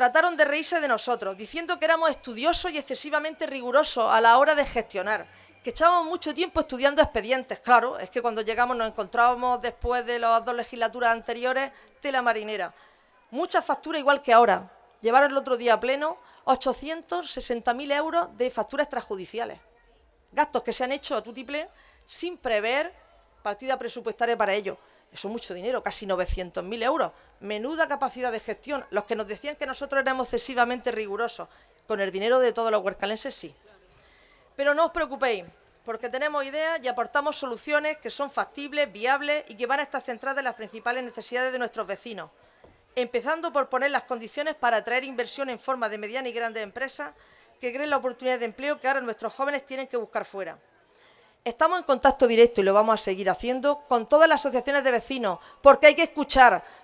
trataron de reírse de nosotros, diciendo que éramos estudiosos y excesivamente rigurosos a la hora de gestionar, que echábamos mucho tiempo estudiando expedientes. Claro, es que cuando llegamos nos encontrábamos después de las 2 legislaturas anteriores tela marinera. Muchas facturas igual que ahora. Llevaron el otro día a pleno 860.000 euros de facturas extrajudiciales. Gastos que se han hecho a tutiplén sin prever partida presupuestaria para ello. Eso es mucho dinero, casi 900.000 euros. Menuda capacidad de gestión. Los que nos decían que nosotros éramos excesivamente rigurosos, con el dinero de todos los huercalenses sí. Pero no os preocupéis, porque tenemos ideas y aportamos soluciones que son factibles, viables y que van a estar centradas en las principales necesidades de nuestros vecinos. Empezando por poner las condiciones para atraer inversión en forma de medianas y grandes empresas que creen la oportunidad de empleo que ahora nuestros jóvenes tienen que buscar fuera. Estamos en contacto directo y lo vamos a seguir haciendo con todas las asociaciones de vecinos, porque hay que escuchar,